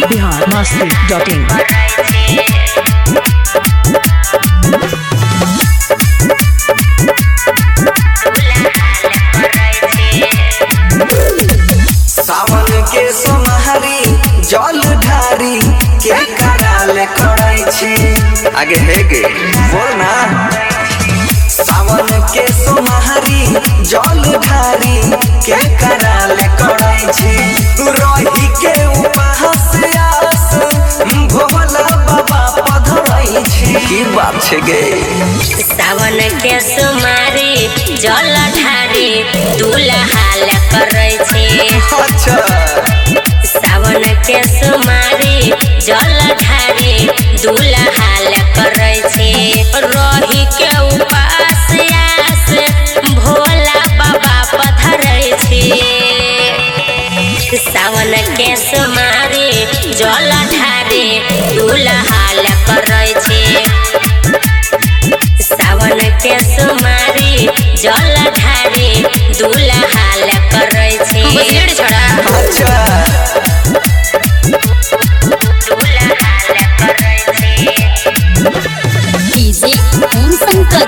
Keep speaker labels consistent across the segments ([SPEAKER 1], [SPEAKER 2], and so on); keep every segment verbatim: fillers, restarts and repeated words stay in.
[SPEAKER 1] Bihar Masti dot in.
[SPEAKER 2] सावन के सोमहारी जल ढारी के कराल करै छी। आगे है गे बोल ना। सावन के सोमहारी जल ढारी के कराल करै छी। रही के उपहास आस भोला बाबा पधरै छी। की बात छे गे।
[SPEAKER 3] सावन के सोमहारी जल ढारी दुल्हाल करै छी।
[SPEAKER 2] अच्छा
[SPEAKER 3] सावन के सोमहारी जल ढारी दुल्हाल करै छी। रही के उपास आस भोला बाबा पधरै छी। सावन के सोमहारी जल ढारी दुल्हाल करै छी। सावन के सोमहारी जल ढारी दुल्हाल करै छी। छोड़ा
[SPEAKER 2] अच्छा
[SPEAKER 3] दुल्हाल करै छी।
[SPEAKER 4] डीजे ओम शंकर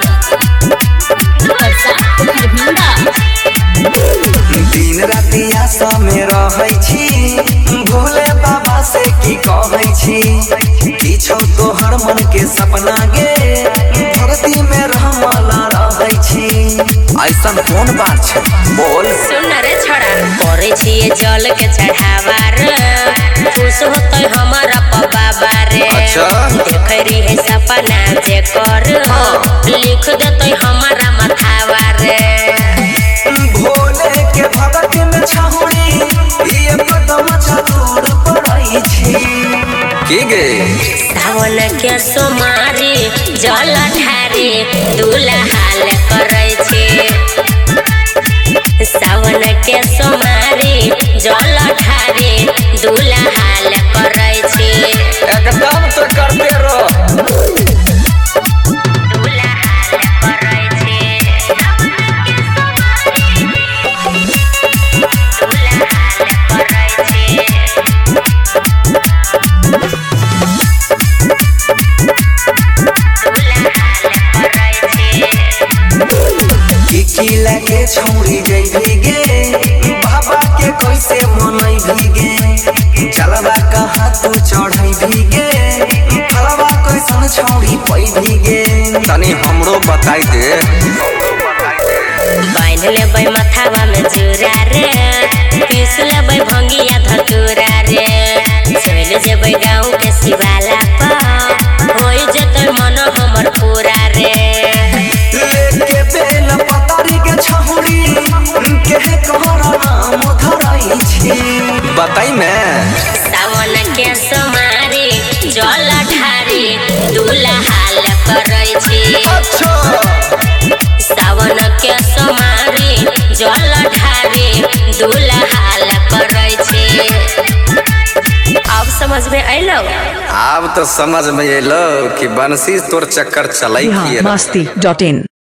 [SPEAKER 2] दिन राति आशा में रहै छी। भोले बाबा से की कहै छी। किछो तोहर मन के सपना गे भक्ति में रहमला रहै छी। ऐसा कौन बात छै बोल।
[SPEAKER 3] सुन रे छोड़ा करे छिए जल के चढ़ावार खुश होतै हमारा बाबा रे।
[SPEAKER 2] अच्छा
[SPEAKER 3] देखे रही सपना जे कर लिख देतै हमारा मथावा रे।
[SPEAKER 2] भोले के भगत में छहुरी ये कदम चतुर पड़ै छी। की गे
[SPEAKER 3] सावन के सोमहारी जल ढारी दुल्हाल करै छी। सावन के सोमहारी जल ढारी दुल्हाल करै छी।
[SPEAKER 2] एकदम तो करते रहो।
[SPEAKER 3] दुल्हाल करै छी। दुल्हाल करै छी।
[SPEAKER 2] की लगे छौरी जइभी गे बाबा के कैसे मनई भीगे। चलबा कहाँ तू चढ़ई भीगे फलवा कैसन छौरी पई भीगे तनी हमरो बताई दे।
[SPEAKER 3] बांध लेबै मथावा में चूड़ा रे पीस लेबै भंगिया धतूरा रे। चल जेबै गाँव के शिवाला पर होई जेतै मन हमर पूरा रे।
[SPEAKER 2] लेके बेल पतारी के छौरी के कहरा नाम धरई छी। बताई मैं
[SPEAKER 3] सावन के सोमहारी जल ढारी दुल्हाल करै छी।
[SPEAKER 2] अच्छा
[SPEAKER 3] सावन के सोमहारी जल ढारी दुल्हाल करै छी। अब समझ में अइलो।
[SPEAKER 2] अब तो समझ में अलो कि बंसी तोर चक्कर चलाई
[SPEAKER 1] बिहार मस्ती डॉट इन।